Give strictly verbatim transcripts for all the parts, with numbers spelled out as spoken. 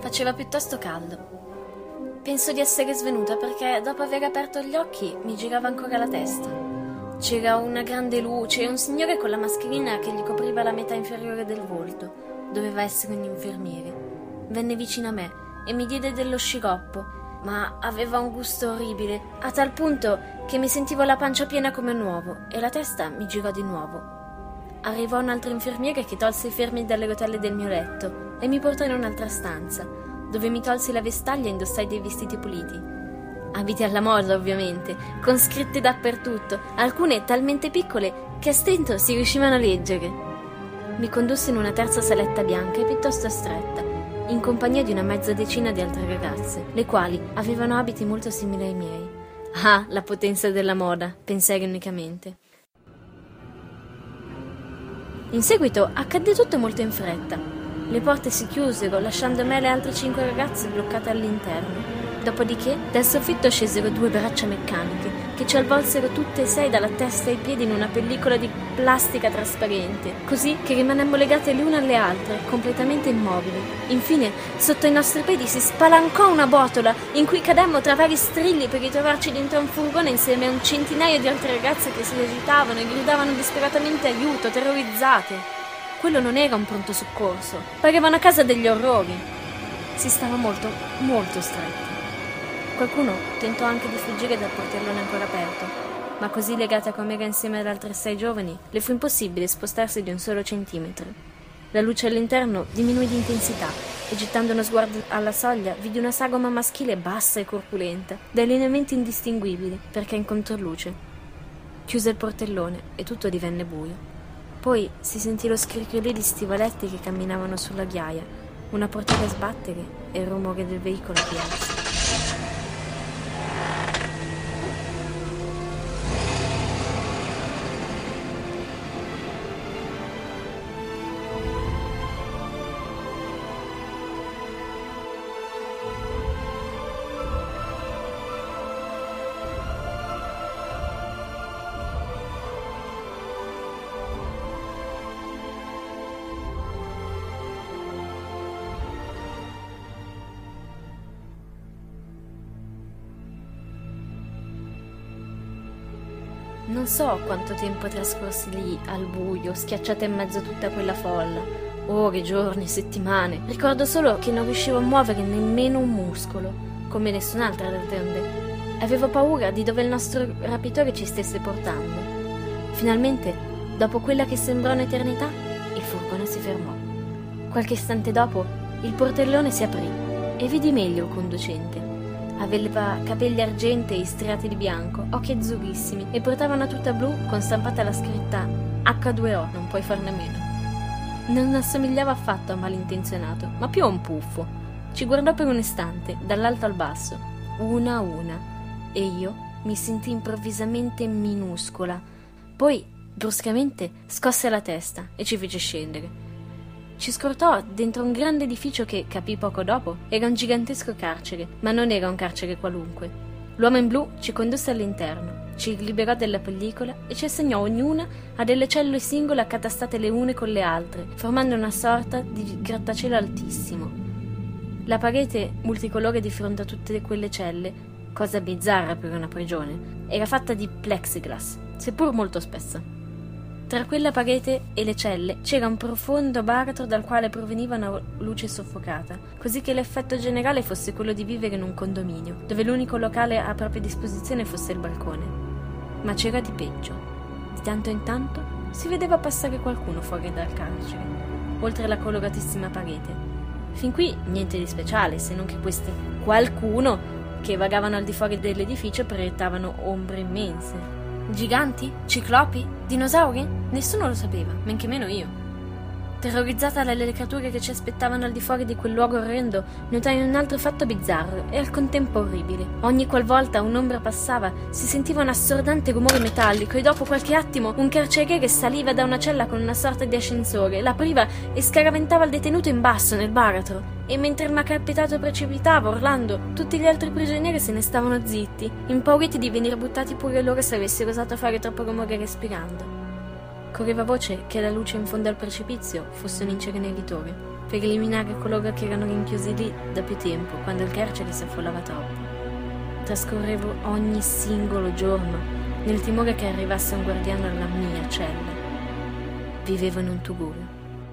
Faceva piuttosto caldo. Penso di essere svenuta perché dopo aver aperto gli occhi mi girava ancora la testa. C'era una grande luce e un signore con la mascherina che gli copriva la metà inferiore del volto. Doveva essere un infermiere. Venne vicino a me e mi diede dello sciroppo, ma aveva un gusto orribile, a tal punto che mi sentivo la pancia piena come un uovo e la testa mi girò di nuovo. Arrivò un altro infermiere che tolse i fermi dalle rotelle del mio letto e mi portò in un'altra stanza, dove mi tolsi la vestaglia e indossai dei vestiti puliti. Abiti alla moda, ovviamente, con scritte dappertutto, alcune talmente piccole che a stento si riuscivano a leggere. Mi condusse in una terza saletta bianca e piuttosto stretta, in compagnia di una mezza decina di altre ragazze, le quali avevano abiti molto simili ai miei. Ah, la potenza della moda, pensai ironicamente. In seguito accadde tutto molto in fretta. Le porte si chiusero, lasciando me e le altre cinque ragazze bloccate all'interno. Dopodiché, dal soffitto scesero due braccia meccaniche, che ci avvolsero tutte e sei dalla testa ai piedi in una pellicola di plastica trasparente, così che rimanemmo legate le une alle altre, completamente immobili. Infine, sotto i nostri piedi si spalancò una botola, in cui cademmo tra vari strilli per ritrovarci dentro un furgone insieme a un centinaio di altre ragazze che si agitavano e gridavano disperatamente aiuto, terrorizzate. Quello non era un pronto soccorso, pareva una casa degli orrori. Si stava molto, molto stretti. Qualcuno tentò anche di fuggire dal portellone ancora aperto, ma così legata com'era insieme ad altre sei giovani, le fu impossibile spostarsi di un solo centimetro. La luce all'interno diminuì di intensità e, gettando uno sguardo alla soglia, vidi una sagoma maschile bassa e corpulenta, dai lineamenti indistinguibili, perché in controluce. Chiuse il portellone e tutto divenne buio. Poi si sentì lo scricchiolio di stivaletti che camminavano sulla ghiaia, una portiera sbattere e il rumore del veicolo aprirsi. Non so quanto tempo trascorsi lì, al buio, schiacciata in mezzo a tutta quella folla. Ore, giorni, settimane. Ricordo solo che non riuscivo a muovere nemmeno un muscolo, come nessun'altra d'altronde. Avevo paura di dove il nostro rapitore ci stesse portando. Finalmente, dopo quella che sembrò un'eternità, il furgone si fermò. Qualche istante dopo, il portellone si aprì e vidi meglio il conducente. Aveva capelli argentei striati di bianco, occhi azzurrissimi e portava una tuta blu con stampata la scritta acca due o, non puoi farne a meno. Non assomigliava affatto a un malintenzionato, ma più a un puffo. Ci guardò per un istante, dall'alto al basso, una a una, e io mi sentii improvvisamente minuscola. Poi, bruscamente, scosse la testa e ci fece scendere. Ci scortò dentro un grande edificio che, capì poco dopo, era un gigantesco carcere, ma non era un carcere qualunque. L'uomo in blu ci condusse all'interno, ci liberò della pellicola e ci assegnò ognuna a delle cellule singole accatastate le une con le altre, formando una sorta di grattacielo altissimo. La parete multicolore di fronte a tutte quelle celle, cosa bizzarra per una prigione, era fatta di plexiglass, seppur molto spessa. Tra quella parete e le celle c'era un profondo baratro dal quale proveniva una luce soffocata, così che l'effetto generale fosse quello di vivere in un condominio, dove l'unico locale a propria disposizione fosse il balcone. Ma c'era di peggio. Di tanto in tanto si vedeva passare qualcuno fuori dal carcere, oltre la coloratissima parete. Fin qui niente di speciale, se non che questi qualcuno che vagavano al di fuori dell'edificio proiettavano ombre immense. Giganti? Ciclopi? Dinosauri? Nessuno lo sapeva, men che meno io. Terrorizzata dalle creature che ci aspettavano al di fuori di quel luogo orrendo, notai un altro fatto bizzarro e al contempo orribile. Ogni qualvolta un'ombra passava, si sentiva un assordante rumore metallico e dopo qualche attimo un carceriere saliva da una cella con una sorta di ascensore, l'apriva e scaraventava il detenuto in basso nel baratro. E mentre il malcapitato precipitava, urlando, tutti gli altri prigionieri se ne stavano zitti, impauriti di venire buttati pure loro se avessero osato fare troppo rumore respirando. Correva voce che la luce in fondo al precipizio fosse un inceneritore. per eliminare coloro che erano rinchiusi lì da più tempo, quando il carcere si affollava troppo. Trascorrevo ogni singolo giorno nel timore che arrivasse un guardiano alla mia cella. Vivevo in un tugurio.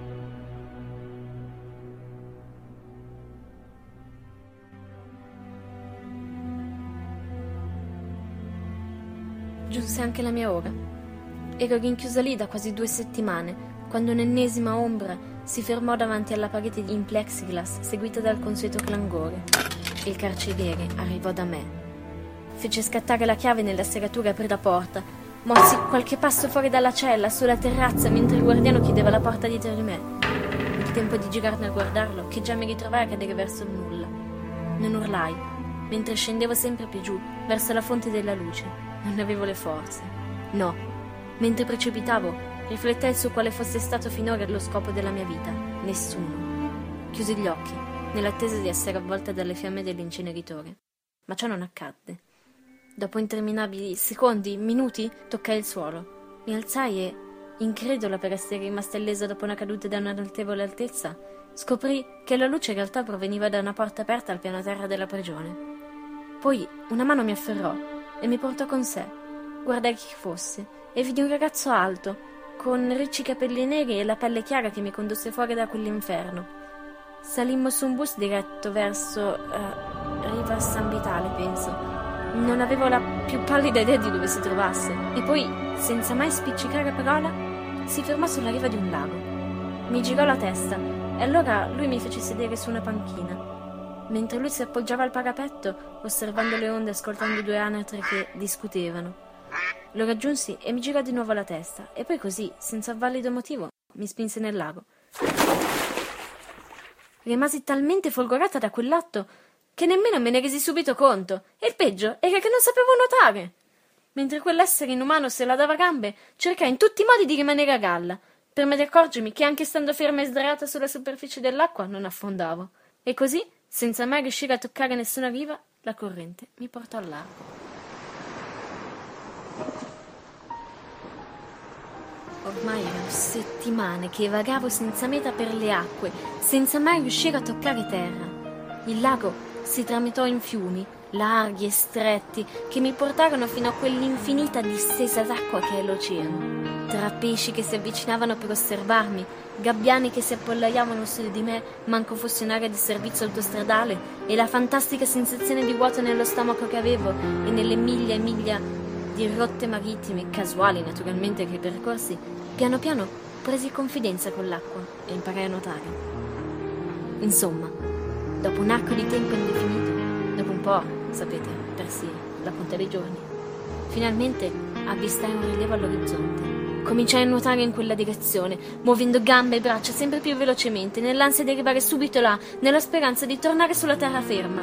Giunse anche la mia ora. Ero rinchiusa lì da quasi due settimane, quando un'ennesima ombra si fermò davanti alla parete in plexiglass, seguita dal consueto clangore. Il carceriere arrivò da me. Fece scattare la chiave nella serratura e aprì la porta. Mossi qualche passo fuori dalla cella, sulla terrazza, mentre il guardiano chiudeva la porta dietro di me. Il tempo di girarmi a guardarlo, che già mi ritrovai a cadere verso il nulla. Non urlai, mentre scendevo sempre più giù, verso la fonte della luce. Non avevo le forze. No. Mentre precipitavo, riflettei su quale fosse stato finora lo scopo della mia vita. Nessuno. Chiusi gli occhi, nell'attesa di essere avvolta dalle fiamme dell'inceneritore. Ma ciò non accadde. Dopo interminabili secondi, minuti, toccai il suolo. Mi alzai e, incredula per essere rimasta illesa dopo una caduta da una notevole altezza, scoprì che la luce in realtà proveniva da una porta aperta al piano terra della prigione. Poi una mano mi afferrò e mi portò con sé. Guardai chi fosse e vidi un ragazzo alto, con ricci capelli neri e la pelle chiara, che mi condusse fuori da quell'inferno. Salimmo su un bus diretto verso uh, Riva San Vitale, penso. Non avevo la più pallida idea di dove si trovasse. E poi, senza mai spiccicare parola, si fermò sulla riva di un lago. Mi girò la testa e allora lui mi fece sedere su una panchina. Mentre lui si appoggiava al parapetto, osservando le onde, ascoltando due anatre che discutevano. Lo raggiunsi e mi girò di nuovo la testa, e poi così, senza valido motivo, mi spinse nel lago. Rimasi talmente folgorata da quell'atto che nemmeno me ne resi subito conto, e il peggio era che non sapevo nuotare. Mentre quell'essere inumano se la dava a gambe, cercai in tutti i modi di rimanere a galla, prima di accorgermi che anche stando ferma e sdraiata sulla superficie dell'acqua non affondavo. E così, senza mai riuscire a toccare nessuna riva, la corrente mi portò al largo. Ormai erano settimane che vagavo senza meta per le acque, senza mai riuscire a toccare terra. Il lago si tramitò in fiumi, larghi e stretti, che mi portarono fino a quell'infinita distesa d'acqua che è l'oceano. Tra pesci che si avvicinavano per osservarmi, gabbiani che si appollaiavano su di me, manco fosse un'area di servizio autostradale, e la fantastica sensazione di vuoto nello stomaco che avevo e nelle miglia e miglia di rotte marittime, casuali naturalmente che percorsi, piano piano presi confidenza con l'acqua e imparai a nuotare. Insomma, dopo un arco di tempo indefinito, dopo un po', sapete, persi la conta dei giorni, finalmente avvistai un rilievo all'orizzonte. Cominciai a nuotare in quella direzione, muovendo gambe e braccia sempre più velocemente, nell'ansia di arrivare subito là, nella speranza di tornare sulla terraferma.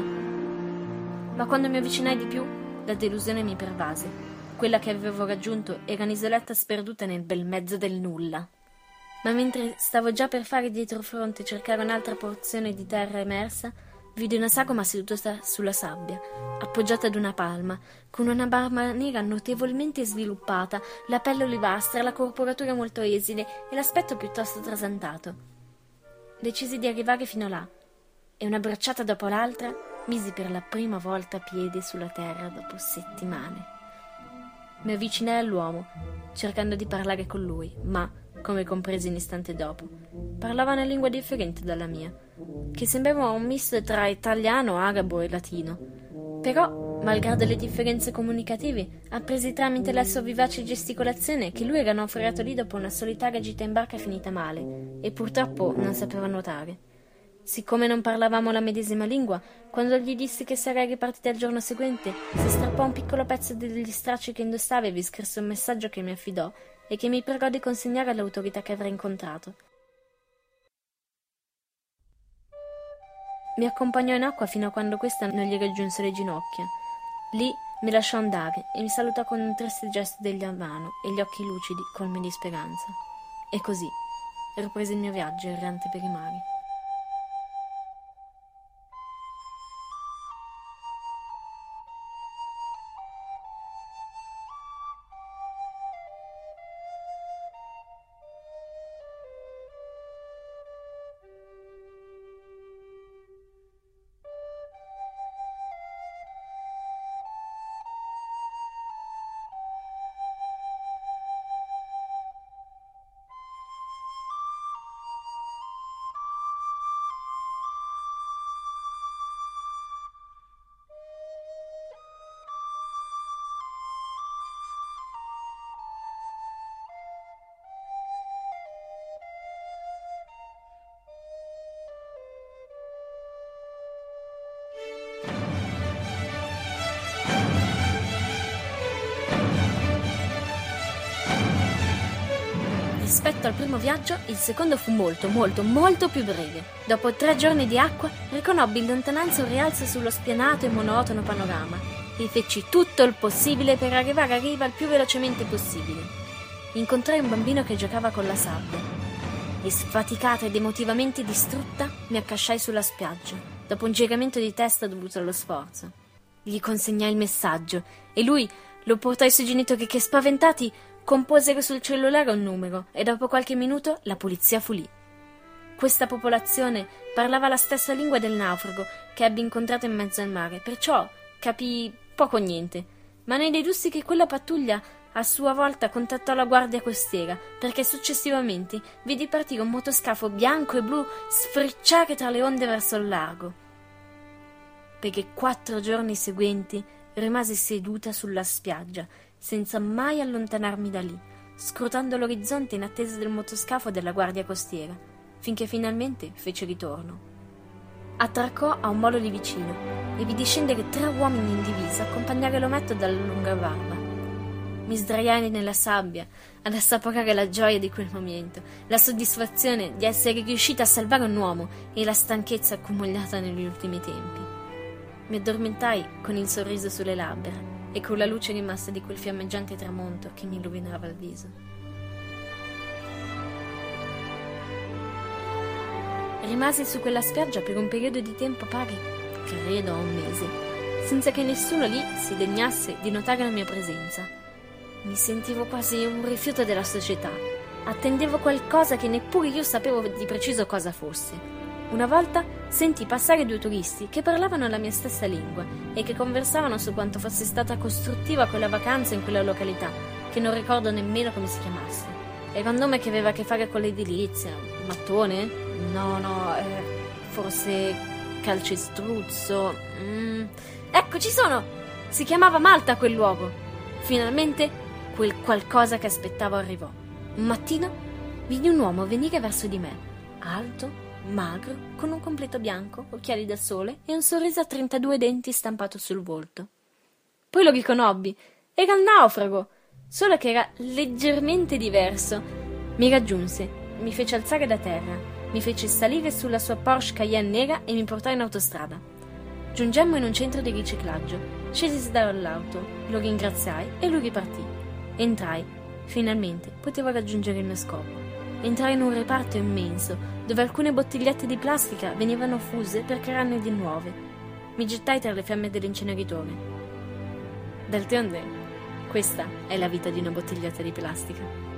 Ma quando mi avvicinai di più, la delusione mi pervase. Quella che avevo raggiunto era un'isoletta sperduta nel bel mezzo del nulla. Ma mentre stavo già per fare dietro fronte e cercare un'altra porzione di terra emersa, vidi una sagoma seduta sulla sabbia, appoggiata ad una palma, con una barba nera notevolmente sviluppata, la pelle olivastra, la corporatura molto esile e l'aspetto piuttosto trasantato. Decisi di arrivare fino là, e una bracciata dopo l'altra misi per la prima volta piede sulla terra dopo settimane. Mi avvicinai all'uomo, cercando di parlare con lui, ma, come compresi un istante dopo, parlava una lingua differente dalla mia, che sembrava un misto tra italiano, arabo e latino. Però, malgrado le differenze comunicative, appresi tramite la sua vivace gesticolazione che lui era naufragato lì dopo una solitaria gita in barca finita male, e purtroppo non sapeva nuotare. Siccome non parlavamo la medesima lingua, quando gli dissi che sarei ripartita il giorno seguente, si strappò un piccolo pezzo degli stracci che indossava e vi scrisse un messaggio che mi affidò e che mi pregò di consegnare alle autorità che avrei incontrato. Mi accompagnò in acqua fino a quando questa non gli raggiunse le ginocchia. Lì mi lasciò andare e mi salutò con un triste gesto degli a mano e gli occhi lucidi, colmi di speranza. E così riprese il mio viaggio errante per i mari. Rispetto al primo viaggio, il secondo fu molto, molto, molto più breve. Dopo tre giorni di acqua, riconobbi in lontananza un rialzo sullo spianato e monotono panorama e feci tutto il possibile per arrivare a riva il più velocemente possibile. Incontrai un bambino che giocava con la sabbia e, sfaticata ed emotivamente distrutta, mi accasciai sulla spiaggia, dopo un giegamento di testa dovuto allo sforzo. Gli consegnai il messaggio e lui lo portò ai suoi genitori che, spaventati, composero sul cellulare un numero e dopo qualche minuto la polizia fu lì. Questa popolazione parlava la stessa lingua del naufrago che ebbe incontrato in mezzo al mare, perciò capii poco o niente, ma ne dedussi che quella pattuglia a sua volta contattò la guardia costiera, perché successivamente vidi partire un motoscafo bianco e blu sfrecciare tra le onde verso il largo. Per i quattro giorni seguenti rimasi seduta sulla spiaggia, senza mai allontanarmi da lì, scrutando l'orizzonte in attesa del motoscafo della guardia costiera, finché finalmente fece ritorno. Attraccò a un molo lì vicino e vidi scendere tre uomini in divisa accompagnare l'ometto dalla lunga barba. Mi sdraiai nella sabbia ad assaporare la gioia di quel momento, la soddisfazione di essere riuscita a salvare un uomo e la stanchezza accumulata negli ultimi tempi. Mi addormentai con il sorriso sulle labbra e con la luce rimasta di quel fiammeggiante tramonto che mi illuminava il viso. Rimasi su quella spiaggia per un periodo di tempo pari, credo, a un mese, senza che nessuno lì si degnasse di notare la mia presenza. Mi sentivo quasi un rifiuto della società. Attendevo qualcosa che neppure io sapevo di preciso cosa fosse. Una volta sentii passare due turisti che parlavano la mia stessa lingua e che conversavano su quanto fosse stata costruttiva quella vacanza in quella località, che non ricordo nemmeno come si chiamasse. Era un nome che aveva a che fare con l'edilizia. Mattone? No, no, eh, forse calcestruzzo. Mm. Ecco, ci sono! Si chiamava Malta quel luogo. Finalmente quel qualcosa che aspettavo arrivò. Un mattino vidi un uomo venire verso di me, alto, magro, con un completo bianco, occhiali da sole e un sorriso a trentadue denti stampato sul volto. Poi lo riconobbi. Era il naufrago, solo che era leggermente diverso. Mi raggiunse, mi fece alzare da terra, mi fece salire sulla sua Porsche Cayenne nera e mi portò in autostrada. Giungemmo in un centro di riciclaggio. Scesi dall'auto, lo ringraziai e lui ripartì. Entrai. Finalmente potevo raggiungere il mio scopo. Entrai in un reparto immenso, dove alcune bottigliette di plastica venivano fuse per crearne di nuove. Mi gettai tra le fiamme dell'inceneritore. D'altronde, questa è la vita di una bottiglietta di plastica.